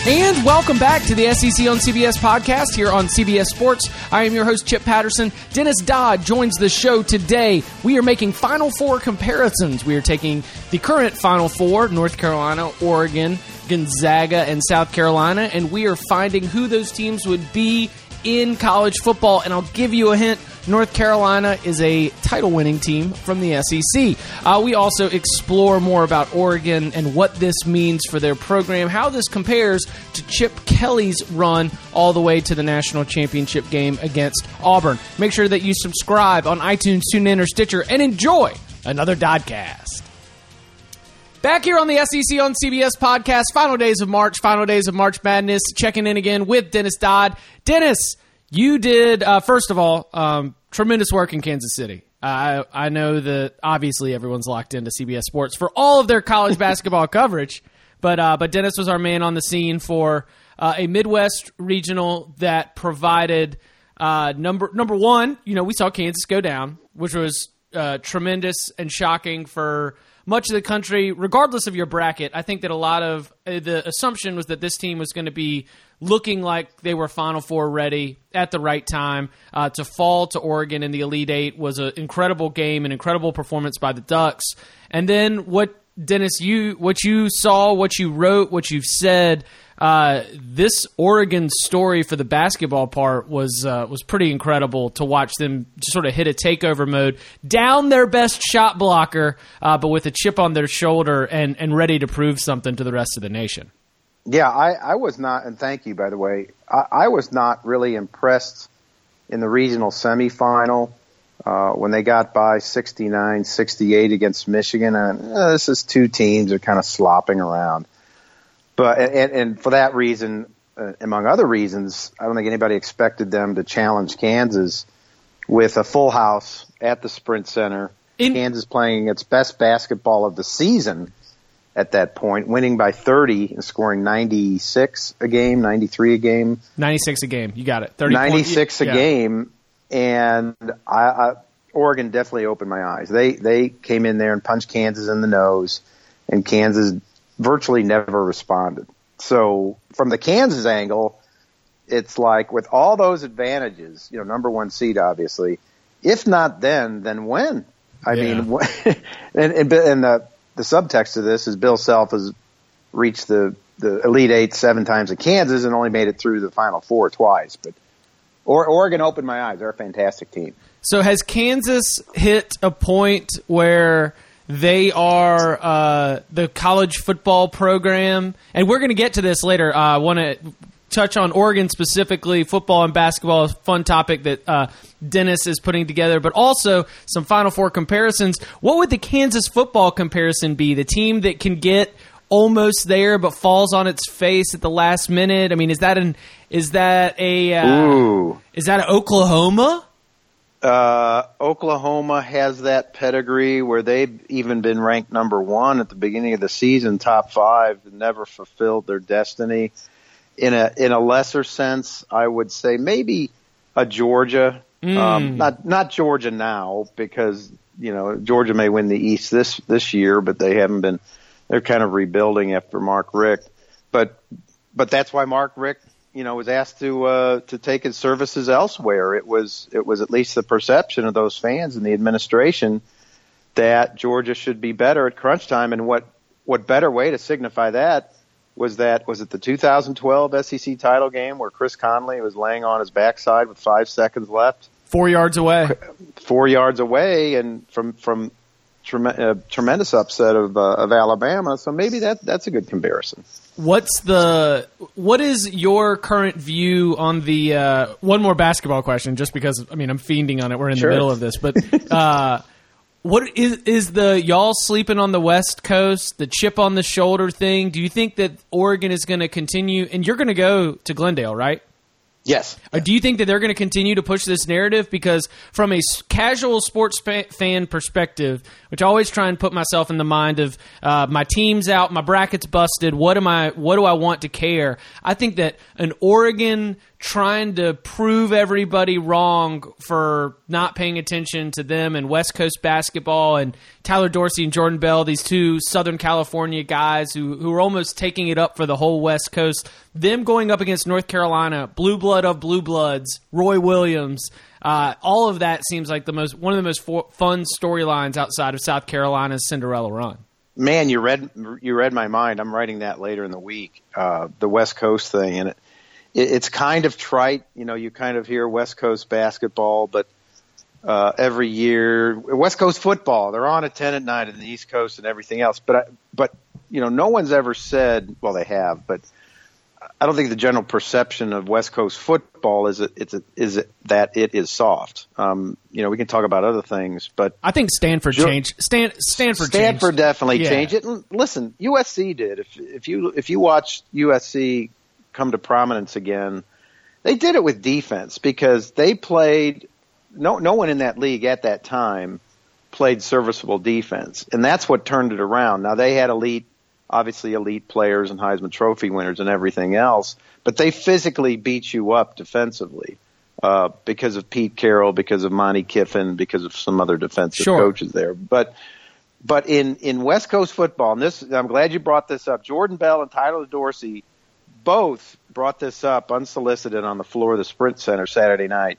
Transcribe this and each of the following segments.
And welcome back to the SEC on CBS podcast here on CBS Sports. I am your host, Chip Patterson. Dennis Dodd joins the show today. We are making Final Four comparisons. We are taking the current Final Four, North Carolina, Oregon, Gonzaga, and South Carolina, and we are finding who those teams would be in college football. And I'll give you a hint. North Carolina is a title-winning team from the SEC. We also explore more about Oregon and what this means for their program, how this compares to Chip Kelly's run all the way to the national championship game against Auburn. Make sure that you subscribe on iTunes, TuneIn, or Stitcher, and enjoy another Doddcast. Back here on the SEC on CBS podcast, final days of March Madness, checking in again with Dennis Dodd. Dennis, you did, first of all, tremendous work in Kansas City. I know that obviously everyone's locked into CBS Sports for all of their college basketball coverage, but Dennis was our man on the scene for a Midwest regional that provided number one. You know, we saw Kansas go down, which was tremendous and shocking for much of the country, regardless of your bracket. I think that a lot of the assumption was that this team was going to be looking like they were Final Four ready at the right time. To fall to Oregon in the Elite Eight was an incredible game, an incredible performance by the Ducks. And then what, Dennis, what you saw, what you wrote, what you've said, this Oregon story for the basketball part was pretty incredible to watch them just sort of hit a takeover mode, down their best shot blocker, but with a chip on their shoulder and ready to prove something to the rest of the nation. Yeah, I was not, and thank you, by the way, I was not really impressed in the regional semifinal when they got by 69-68 against Michigan. And this is two teams that are kind of slopping around. But and for that reason, among other reasons, I don't think anybody expected them to challenge Kansas with a full house at the Sprint Center. Kansas playing its best basketball of the season at that point, winning by 30 and scoring 96 a game, 93 a game. 96 a game. You got it. 30 96 a game. And Oregon definitely opened my eyes. They came in there and punched Kansas in the nose, and Kansas virtually never responded. So from the Kansas angle, it's like with all those advantages, you know, number one seed, obviously, if not then when? I mean, and the subtext of this is Bill Self has reached the Elite Eight 7 times at Kansas and only made it through the Final Four twice. But Oregon opened my eyes. They're a fantastic team. So has Kansas hit a point where they are the college football program? And we're going to get to this later. I want to touch on Oregon specifically, football and basketball, a fun topic that Dennis is putting together, but also some Final Four comparisons. What would the Kansas football comparison be? The team that can get almost there but falls on its face at the last minute? I mean, is that an Oklahoma? Oklahoma has that pedigree where they've even been ranked number 1 at the beginning of the season, top 5, never fulfilled their destiny. In a lesser sense, I would say maybe a Georgia. Not Georgia now, because you know Georgia may win the East this year, but they haven't been. They're kind of rebuilding after Mark Richt, but that's why Mark Richt, you know, was asked to take his services elsewhere. It was at least the perception of those fans and the administration that Georgia should be better at crunch time, and what better way to signify that? Was it the 2012 SEC title game where Chris Conley was laying on his backside with 5 seconds left? 4 yards away. 4 yards away, and from tremendous upset of Alabama. So maybe that's a good comparison. What is your current view on the one more basketball question, just because I mean I'm fiending on it. We're in the middle of this, but what is the y'all sleeping on the West Coast, the chip on the shoulder thing? Do you think that Oregon is going to continue, and you're going to go to Glendale, right? Yes. Do you think that they're going to continue to push this narrative? Because from a casual sports fan perspective, which I always try and put myself in the mind of my team's out, my bracket's busted, what do I want to care? I think that an Oregon trying to prove everybody wrong for not paying attention to them and West Coast basketball, and Tyler Dorsey and Jordan Bell, these two Southern California guys who are almost taking it up for the whole West Coast. Them going up against North Carolina, blue blood of blue bloods, Roy Williams. All of that seems like one of the most fun storylines outside of South Carolina's Cinderella run. Man, you read my mind. I'm writing that later in the week, the West Coast thing, and it's kind of trite. You kind of hear West Coast basketball, but every year West Coast football, they're on at 10 at night in the East Coast and everything else. But no one's ever said. Well, they have, but I don't think the general perception of West Coast football is that it is soft. We can talk about other things, but I think Stanford changed. Stanford definitely changed it. And listen, USC did. If you watch USC come to prominence again, they did it with defense because they played. No one in that league at that time played serviceable defense, and that's what turned it around. Now they had obviously elite players and Heisman Trophy winners and everything else, but they physically beat you up defensively because of Pete Carroll, because of Monty Kiffin, because of some other defensive coaches there. But in West Coast football, and I'm glad you brought this up, Jordan Bell and Tyler Dorsey both brought this up unsolicited on the floor of the Sprint Center Saturday night.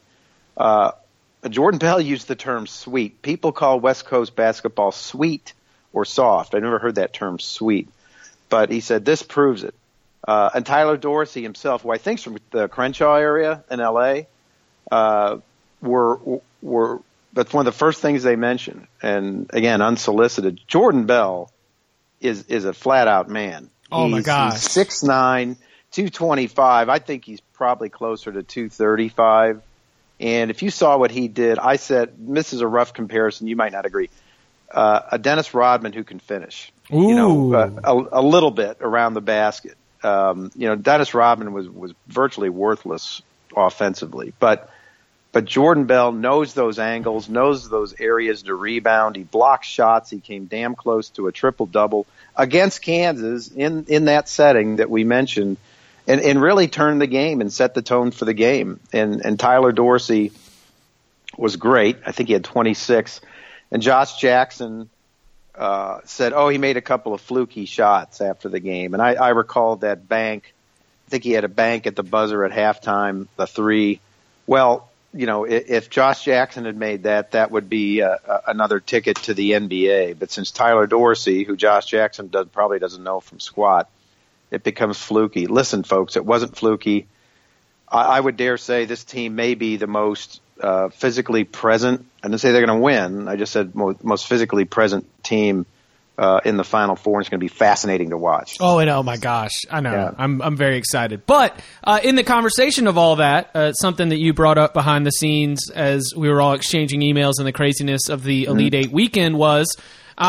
Jordan Bell used the term sweet. People call West Coast basketball sweet or soft. I never heard that term sweet. But he said, this proves it. And Tyler Dorsey himself, who I think's from the Crenshaw area in L.A., that's one of the first things they mentioned. And, again, unsolicited. Jordan Bell is a flat-out man. My gosh. He's 6'9", 225. I think he's probably closer to 235. And if you saw what he did, I said, this is a rough comparison. You might not agree. A Dennis Rodman who can finish, a little bit around the basket. Dennis Rodman was virtually worthless offensively, but Jordan Bell knows those angles, knows those areas to rebound. He blocked shots. He came damn close to a triple-double against Kansas in that setting that we mentioned, and really turned the game and set the tone for the game. And Tyler Dorsey was great. I think he had 26. And Josh Jackson said, he made a couple of fluky shots after the game. And I recalled that bank. I think he had a bank at the buzzer at halftime, the three. Well, if Josh Jackson had made that would be another ticket to the NBA. But since Tyler Dorsey, who Josh Jackson probably doesn't know from squat, it becomes fluky. Listen, folks, it wasn't fluky. I would dare say this team may be the most physically present. I didn't say they're going to win. I just said most physically present team in the Final Four. It's going to be fascinating to watch. Oh my gosh. I know. Yeah. I'm very excited. But in the conversation of all that, something that you brought up behind the scenes as we were all exchanging emails and the craziness of the Elite Eight weekend was,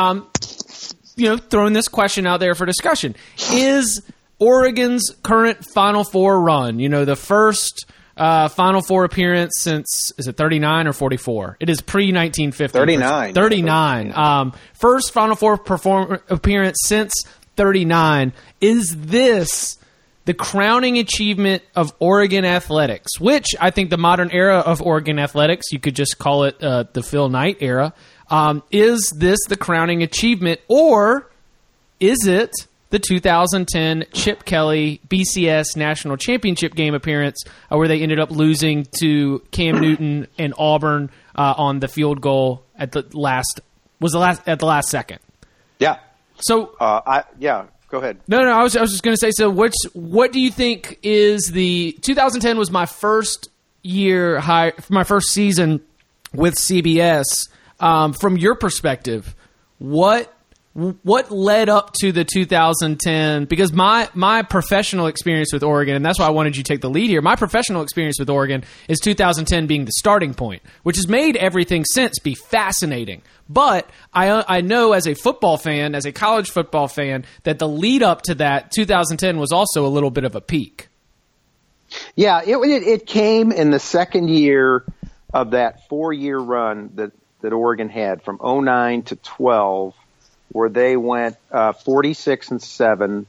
throwing this question out there for discussion. Is Oregon's current Final Four run, the first Final Four appearance since, is it 39 or 44? It is pre-1950. 39. 39. First Final Four appearance since 39. Is this the crowning achievement of Oregon athletics, which I think the modern era of Oregon athletics, you could just call it the Phil Knight era. Is this the crowning achievement, or is it the 2010 Chip Kelly BCS National Championship game appearance where they ended up losing to Cam Newton and Auburn on the field goal at the last second? Yeah. So go ahead. No, I was just going to say, so what do you think is the 2010 was my first year my first season with CBS. From your perspective, what led up to the 2010? Because my professional experience with Oregon, and that's why I wanted you to take the lead here, my professional experience with Oregon is 2010 being the starting point, which has made everything since be fascinating. But I know as a football fan, as a college football fan, that the lead up to that 2010 was also a little bit of a peak. Yeah, it came in the second year of that 4-year run that Oregon had from 2009 to 12, where they went 46-7,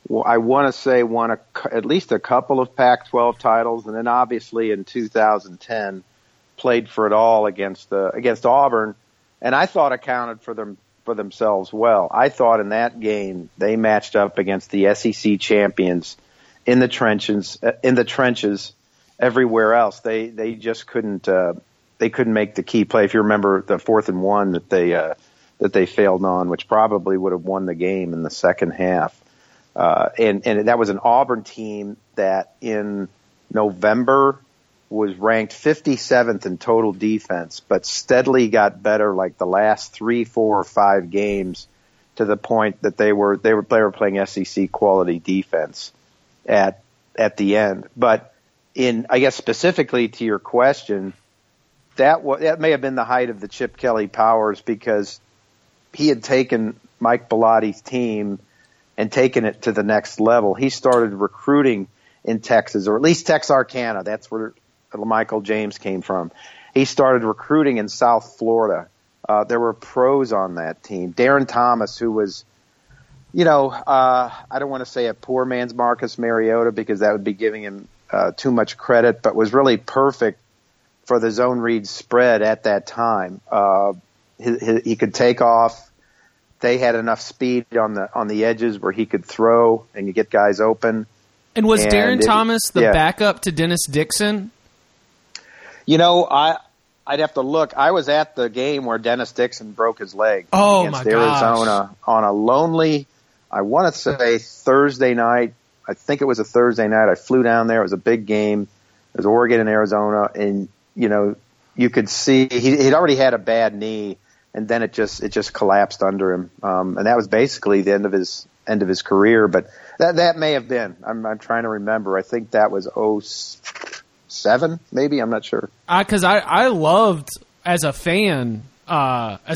I want to say won at least a couple of Pac-12 titles, and then obviously in 2010 played for it all against Auburn, and I thought accounted for themselves well. I thought in that game they matched up against the SEC champions in the trenches everywhere else. They just couldn't make the key play. If you remember the 4th and 1 that they failed on, which probably would have won the game in the second half. And that was an Auburn team that in November was ranked 57th in total defense, but steadily got better like the last 3, 4, or 5 games to the point that they were playing SEC quality defense at the end. But I guess specifically to your question, that may have been the height of the Chip Kelly powers, because he had taken Mike Bellotti's team and taken it to the next level. He started recruiting in Texas, or at least Texarkana. That's where Michael James came from. He started recruiting in South Florida. There were pros on that team. Darren Thomas, who was, I don't want to say a poor man's Marcus Mariota, because that would be giving him too much credit, but was really perfect for the zone read spread at that time. He could take off. They had enough speed on the edges where he could throw and you get guys open. And was Darren Thomas the backup to Dennis Dixon? I'd have to look. I was at the game where Dennis Dixon broke his leg against Arizona on a lonely, I want to say Thursday night. I think it was a Thursday night. I flew down there. It was a big game. It was Oregon and Arizona, and you could see he'd already had a bad knee, and then it just collapsed under him, and that was basically the end of his career. But that may have been. I'm trying to remember. I think that was 2007, maybe. I'm not sure. Because I loved as a fan, as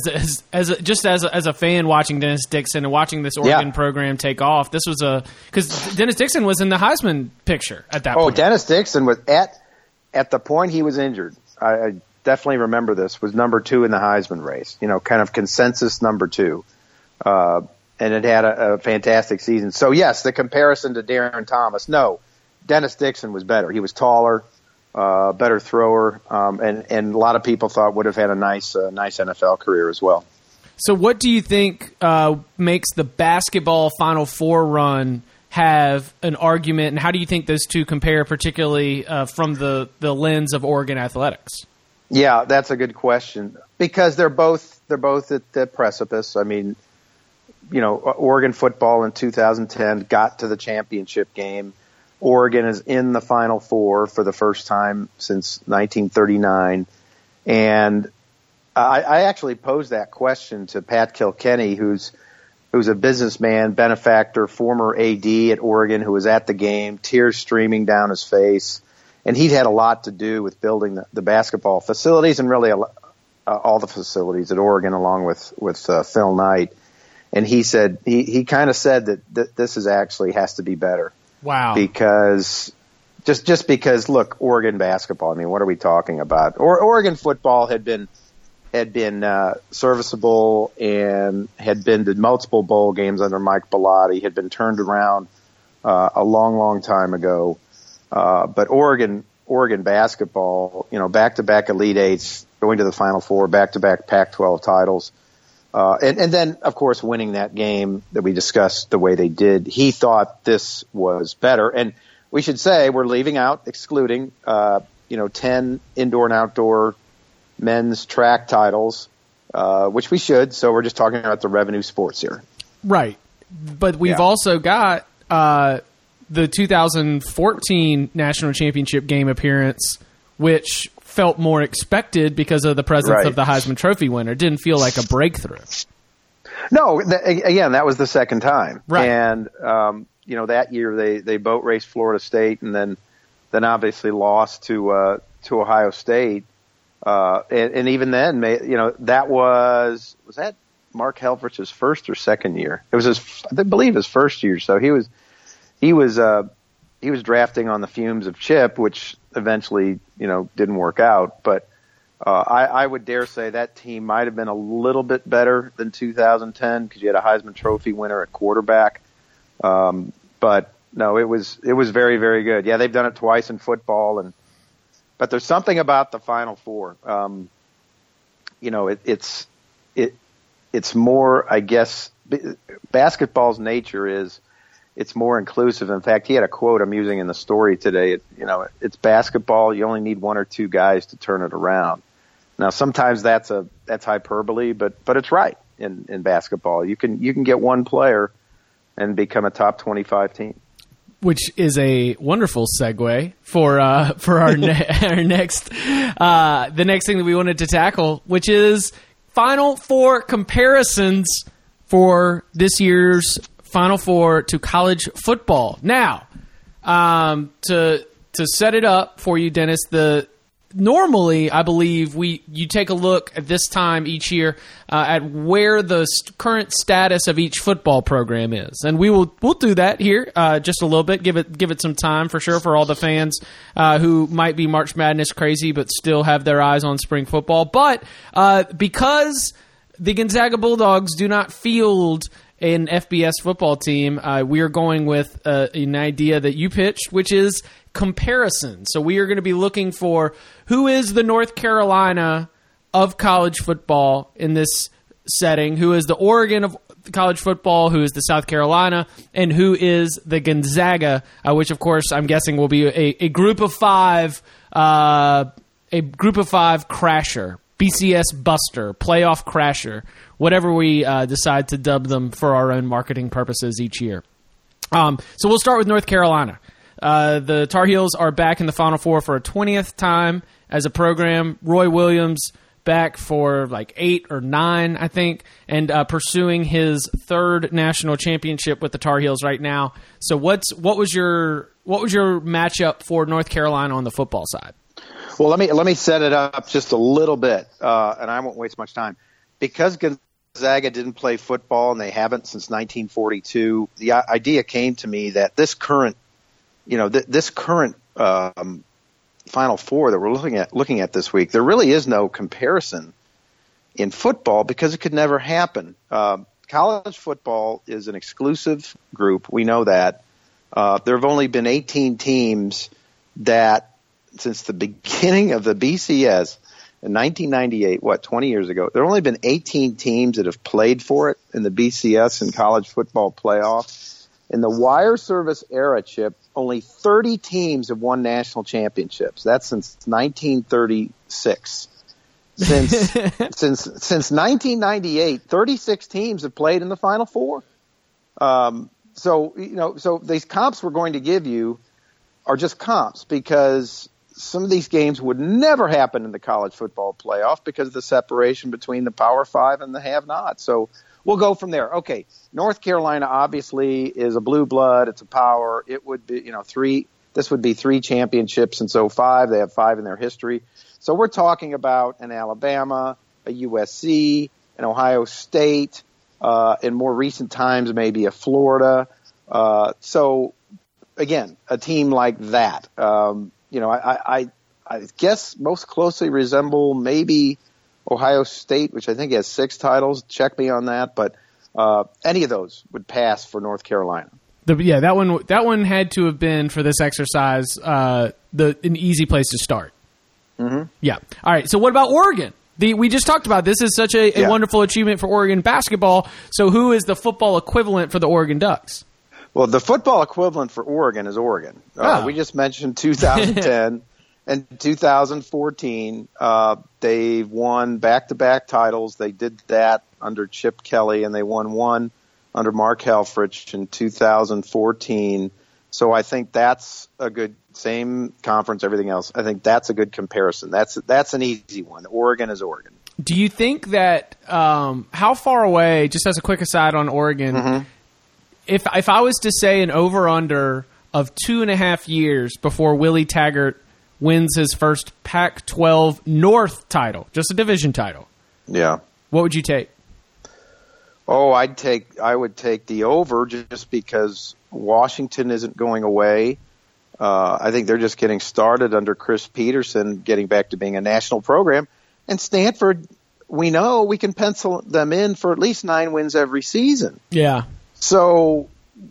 a fan watching Dennis Dixon and watching this Oregon program take off. This was because Dennis Dixon was in the Heisman picture at that point. Oh, Dennis Dixon was at the point he was injured. I definitely remember this, was number 2 in the Heisman race, kind of consensus number 2. And it had a fantastic season. So yes, the comparison to Darren Thomas, no, Dennis Dixon was better. He was taller, better thrower, and a lot of people thought would have had a nice NFL career as well. So what do you think makes the basketball Final Four run have an argument, and how do you think those two compare, particularly from the lens of Oregon athletics? Yeah, that's a good question, because they're both at the precipice. I mean, Oregon football in 2010 got to the championship game. Oregon is in the Final Four for the first time since 1939. And I actually posed that question to Pat Kilkenny, who's a businessman, benefactor, former AD at Oregon, who was at the game, tears streaming down his face. And he'd had a lot to do with building the basketball facilities, and really all the facilities at Oregon, along with Phil Knight. And he said he kind of said that this is actually has to be better. Wow! Because just because, look, Oregon basketball. I mean, what are we talking about? Oregon football had been serviceable and had been to multiple bowl games under Mike Bellotti. Had been turned around a long time ago. But Oregon basketball, back-to-back Elite Eights, going to the Final Four, back-to-back Pac-12 titles. And then, of course, winning that game that we discussed the way they did. He thought this was better. And we should say we're excluding 10 indoor and outdoor men's track titles, which we should. So we're just talking about the revenue sports here. Right. But we've also got the 2014 National Championship game appearance, which felt more expected because of the presence of the Heisman Trophy winner. It didn't feel like a breakthrough. No, again, that was the second time. Right. And, that year they boat raced Florida State, and then obviously lost to Ohio State. And even then, that was that Mark Helfrich's first or second year? It was I believe his first year. So he was drafting on the fumes of Chip, which eventually, didn't work out. But I would dare say that team might have been a little bit better than 2010 because you had a Heisman Trophy winner at quarterback. But no, it was very, very good. Yeah, they've done it twice in football, but there's something about the Final Four. It's more, I guess, basketball's nature is it's more inclusive. In fact, he had a quote I'm using in the story today. It's basketball. You only need one or two guys to turn it around. Now, sometimes that's hyperbole, but it's right in basketball. You can get one player and become a top 25 team. Which is a wonderful segue for our our next the next thing that we wanted to tackle, which is Final Four comparisons for this year's Final Four to college football. Now, to set it up for you, Dennis, normally, I believe you take a look at this time each year at where the current status of each football program is, and we'll do that here just a little bit. Give it some time for sure for all the fans who might be March Madness crazy but still have their eyes on spring football. But because the Gonzaga Bulldogs do not field an FBS football team, we are going with an idea that you pitched, which is comparison. So we are going to be looking for who is the North Carolina of college football in this setting, who is the Oregon of college football, who is the South Carolina, and who is the Gonzaga, which of course I'm guessing will be a group of five crasher, BCS buster, playoff crasher, whatever we decide to dub them for our own marketing purposes each year. So we'll start with North Carolina. The Tar Heels are back in the Final Four for a 20th time as a program. Roy Williams back for like 8 or 9, I think, and pursuing his third national championship with the Tar Heels right now. So what was your matchup for North Carolina on the football side? Well, let me set it up just a little bit, and I won't waste much time. Because Gonzaga didn't play football, and they haven't since 1942, the idea came to me that this current Final Four that we're looking at this week, there really is no comparison in football because it could never happen. College football is an exclusive group. We know that. There have only been 18 teams that, since the beginning of the BCS in 1998, 20 years ago, there have only been 18 teams that have played for it in the BCS and college football playoff. In the wire service era, Chip, only 30 teams have won national championships. That's since 1936. Since 1998, 36 teams have played in the Final Four. So these comps we're going to give you are just comps because some of these games would never happen in the college football playoff because of the separation between the Power Five and the have-nots. So we'll go from there. Okay, North Carolina obviously is a blue blood. It's a power. It would be, this would be 3 championships since 2005. They have 5 in their history. So we're talking about an Alabama, a USC, an Ohio State, in more recent times maybe a Florida. So again, a team like that. I guess most closely resemble maybe Ohio State, which I think has 6 titles. Check me on that, but any of those would pass for North Carolina. That one had to have been for this exercise an easy place to start. Mm-hmm. Yeah. All right. So what about Oregon? We just talked about this is such a wonderful achievement for Oregon basketball. So who is the football equivalent for the Oregon Ducks? Well, the football equivalent for Oregon is Oregon. We just mentioned 2010 and 2014. They've won back-to-back titles. They did that under Chip Kelly, and they won one under Mark Helfrich in 2014. So I think that's a good, same conference, everything else. I think that's a good comparison. That's an easy one. Oregon is Oregon. Do you think that how far away, just as a quick aside on Oregon, mm-hmm. if I was to say an over-under of 2.5 years before Willie Taggart wins his first Pac-12 North title, just a division title, yeah, what would you take? Oh, I would take the over just because Washington isn't going away. I think they're just getting started under Chris Peterson, getting back to being a national program. And Stanford, we know we can pencil them in for at least 9 wins every season. Yeah. So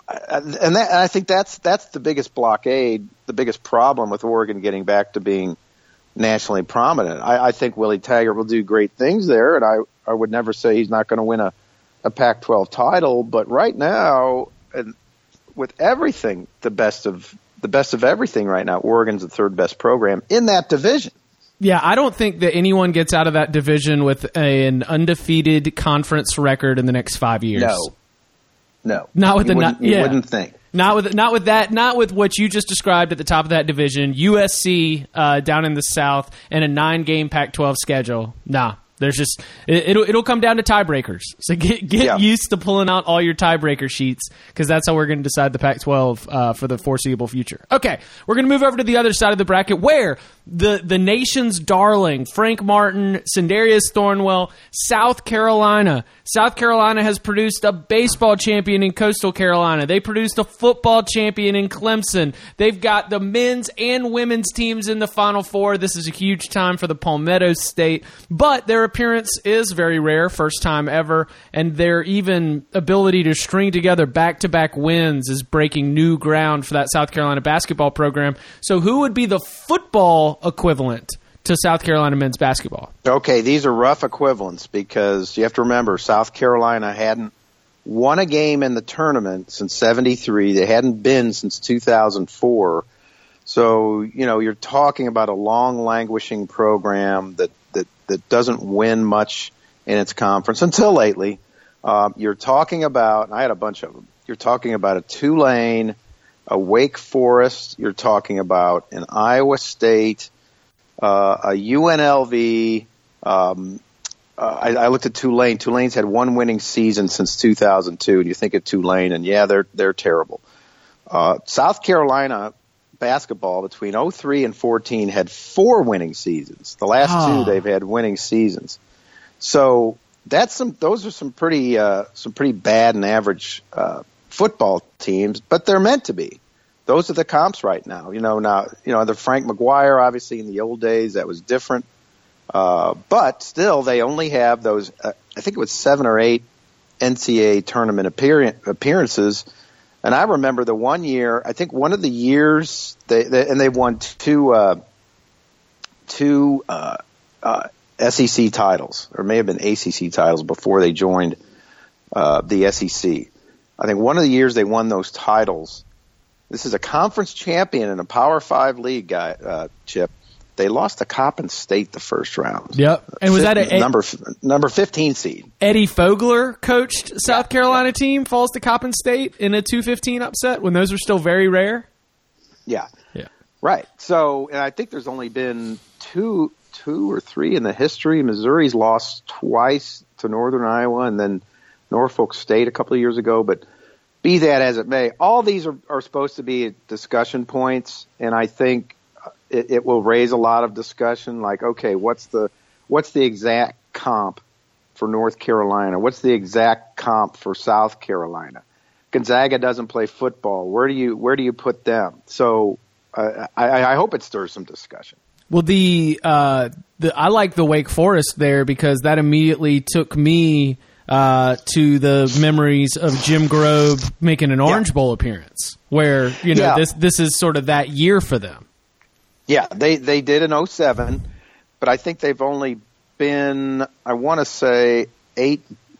And I think that's the biggest blockade, the biggest problem with Oregon getting back to being nationally prominent. I think Willie Taggart will do great things there, and I would never say he's not going to win a Pac-12 title. But right now, and with everything, the best of everything right now, Oregon's the third best program in that division. Yeah, I don't think that anyone gets out of that division with an undefeated conference record in the next 5 years. No, not with you wouldn't think. Not with what you just described at the top of that division. USC down in the South and a 9-game Pac-12 schedule. Nah, there's just it'll come down to tiebreakers. So get used to pulling out all your tiebreaker sheets, because that's how we're going to decide the Pac-12 for the foreseeable future. Okay, we're going to move over to the other side of the bracket, where the nation's darling, Frank Martin, Sindarius Thornwell, South Carolina. South Carolina has produced a baseball champion in Coastal Carolina. They produced a football champion in Clemson. They've got the men's and women's teams in the Final Four. This is a huge time for the Palmetto State, but their appearance is very rare, first time ever, and their even ability to string together back-to-back wins is breaking new ground for that South Carolina basketball program. So who would be the football equivalent to South Carolina men's basketball? Okay, these are rough equivalents, because you have to remember South Carolina hadn't won a game in the tournament since '73. They hadn't been since 2004. So, you're talking about a long languishing program that doesn't win much in its conference until lately. You're talking about, I had a bunch of them. You're talking about a Tulane, a Wake Forest. You're talking about an Iowa State, a UNLV. I looked at Tulane. Tulane's had one winning season since 2002, and you think of Tulane, and they're terrible. South Carolina basketball between 2003 and 2014 had 4 winning seasons. The last 2 they've had winning seasons. So those are some pretty bad and average football teams, but they're meant to be. Those are the comps right now. The Frank McGuire, obviously in the old days, that was different. But still, they only have those, I think it was 7 or 8 NCAA tournament appearances. And I remember the one year, I think one of the years, they've won two SEC titles, or may have been ACC titles before they joined the SEC. I think one of the years they won those titles, this is a conference champion in a Power 5 league, Chip. They lost to Coppin State the first round. Yep. And was that a number 15 seed? Eddie Fogler coached South Carolina team, falls to Coppin State in a 2-15 upset when those are still very rare? Yeah. Right. So, and I think there's only been two or three in the history. Missouri's lost twice to Northern Iowa and then Norfolk State a couple of years ago. But be that as it may, all these are supposed to be discussion points, and I think it will raise a lot of discussion. Like, okay, what's the exact comp for North Carolina? What's the exact comp for South Carolina? Gonzaga doesn't play football. Where do you put them? So I hope it stirs some discussion. Well, I like the Wake Forest there, because that immediately took me to the memories of Jim Grove making an Orange Bowl appearance, where this is sort of that year for them. Yeah, they did in 2007, but I think they've only been, I want to say, 8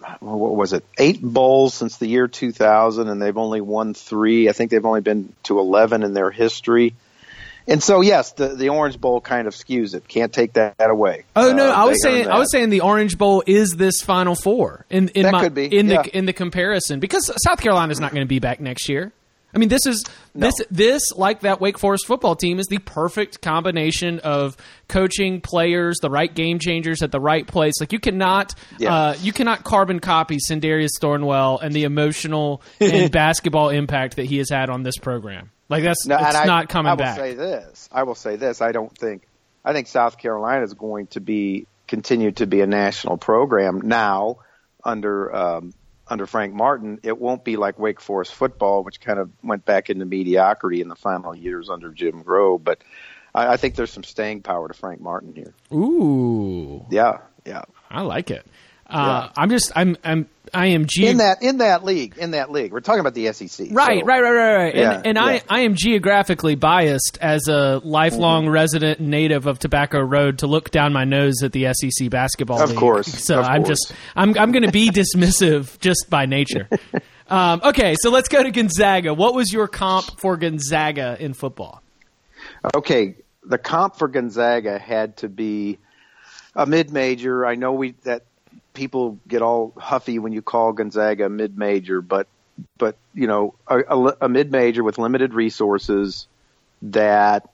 bowls since the year 2000, and they've only won 3. I think they've only been to 11 in their history. And so, yes, the Orange Bowl kind of skews it. Can't take that away. Oh no, I was saying the Orange Bowl is this Final Four in the comparison, because South Carolina's not going to be back next year. I mean, this like that Wake Forest football team is the perfect combination of coaching, players, the right game changers at the right place. Like you cannot carbon copy Sindarius Thornwell and the emotional and basketball impact that he has had on this program. Like it's not coming back. I will say this. I think South Carolina is going to continue to be a national program now under Frank Martin. It won't be like Wake Forest football, which kind of went back into mediocrity in the final years under Jim Grove. But I think there's some staying power to Frank Martin here. Ooh. Yeah. I like it. IMG in that league. We're talking about the SEC. Right. Yeah, and I am geographically biased as a lifelong resident and native of Tobacco Road to look down my nose at the SEC basketball league. Of course. So I'm going to be dismissive just by nature. Okay, so let's go to Gonzaga. What was your comp for Gonzaga in football? Okay, the comp for Gonzaga had to be a mid-major. I know that people get all huffy when you call Gonzaga a mid-major, but you know, a mid-major with limited resources that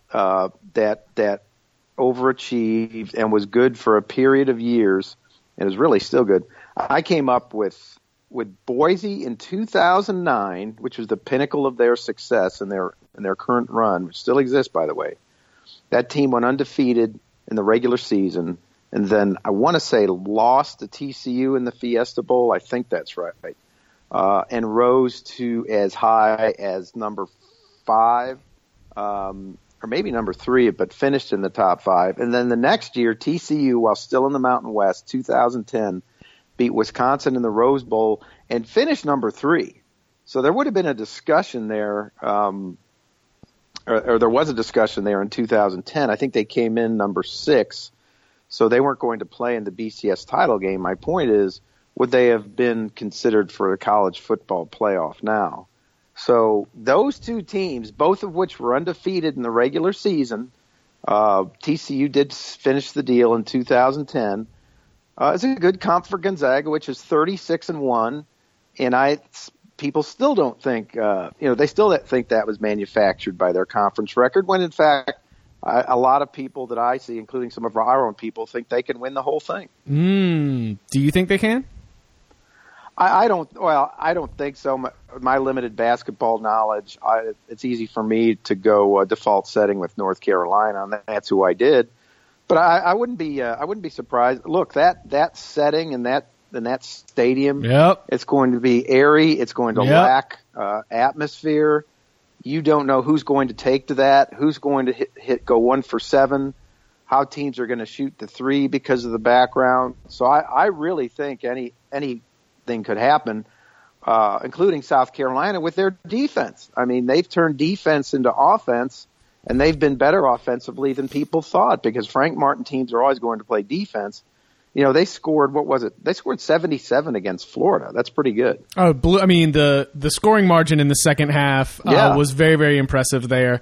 overachieved and was good for a period of years and is really still good. I came up with Boise in 2009, which was the pinnacle of their success in their current run, which still exists, by the way. That team went undefeated in the regular season, and then I want to say lost to TCU in the Fiesta Bowl. I think that's right. And rose to as high as number 5, or maybe number 3, but finished in the top 5. And then the next year, TCU, while still in the Mountain West, 2010, beat Wisconsin in the Rose Bowl and finished number 3. So there would have been a discussion there, or there was a discussion there in 2010. I think they came in number 6. So they weren't going to play in the BCS title game. My point is, would they have been considered for a college football playoff now? So those two teams, both of which were undefeated in the regular season, TCU did finish the deal in 2010. It's a good comp for Gonzaga, which is 36-1, and people still don't think, they still think that was manufactured by their conference record, when in fact, a lot of people that I see, including some of our own people, think they can win the whole thing. Do you think they can? I don't think so. My limited basketball knowledge, it's easy for me to go default setting with North Carolina, and that's who I did. But I wouldn't be surprised. Look, that setting and that stadium, it's going to be airy. It's going to lack atmosphere. You don't know who's going to take to that, who's going to go 1 for 7, how teams are going to shoot the 3 because of the background. So I really think anything could happen, including South Carolina with their defense. I mean, they've turned defense into offense, and they've been better offensively than people thought, because Frank Martin teams are always going to play defense. You know, they scored, what was it? They scored 77 against Florida. That's pretty good. Oh, the scoring margin in the second half was very, very impressive there.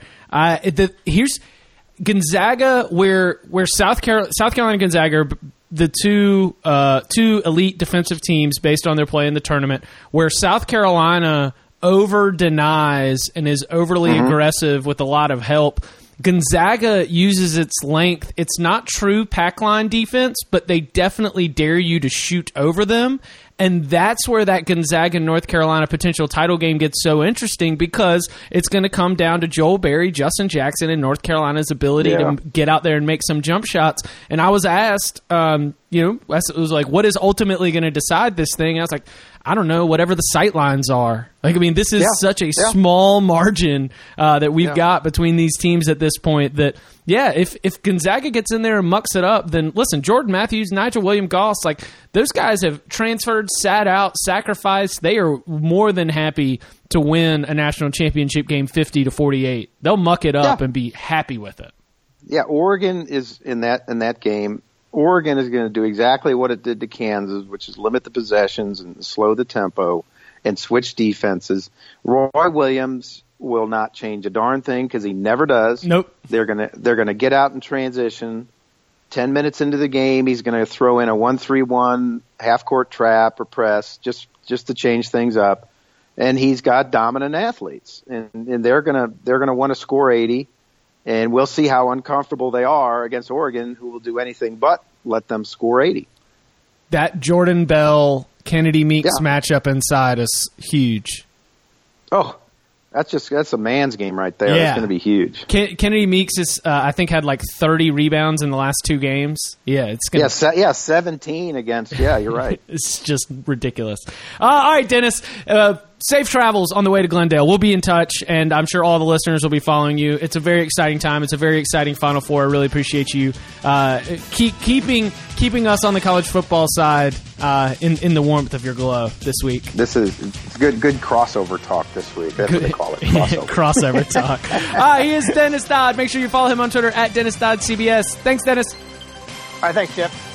Here's Gonzaga, where South Carolina and Gonzaga are the two elite defensive teams based on their play in the tournament, where South Carolina over-denies and is overly aggressive with a lot of help. Gonzaga uses its length. It's not true pack line defense, but they definitely dare you to shoot over them. And that's where that Gonzaga-North Carolina potential title game gets so interesting, because it's going to come down to Joel Berry, Justin Jackson, and North Carolina's ability to get out there and make some jump shots. And I was asked, it was like, what is ultimately going to decide this thing? And I was like, I don't know, whatever the sight lines are. Like, I mean, this is such a small margin that we've got between these teams at this point that, if Gonzaga gets in there and mucks it up, then listen, Jordan Matthews, Nigel Williams-Goss, like, those guys have transferred, sat out, sacrificed. They are more than happy to win a national championship game 50-48. They'll muck it up and be happy with it. Yeah, Oregon is in that game. Oregon is going to do exactly what it did to Kansas, which is limit the possessions and slow the tempo and switch defenses. Roy Williams will not change a darn thing, because he never does. Nope. They're gonna get out in transition. 10 minutes into the game, he's going to throw in a 1-3-1 half court trap or press just to change things up. And he's got dominant athletes, and they're gonna want to score 80. And we'll see how uncomfortable they are against Oregon, who will do anything but let them score 80. That Jordan Bell, Kennedy Meeks matchup inside is huge. Oh, that's a man's game right there. It's going to be huge. Kennedy Meeks is, I think, had like 30 rebounds in the last 2 games. Yeah, it's going to 17 against. Yeah, you're right. It's just ridiculous. All right, Dennis. safe travels on the way to Glendale. We'll be in touch, and I'm sure all the listeners will be following you. It's a very exciting time. It's a very exciting Final Four. I really appreciate you keeping us on the college football side in the warmth of your glow this week. This is good crossover talk this week. That's what they call it, crossover. Crossover talk. He is Dennis Dodd. Make sure you follow him on Twitter at Dennis Dodd CBS. Thanks, Dennis. All right, thanks, Chip.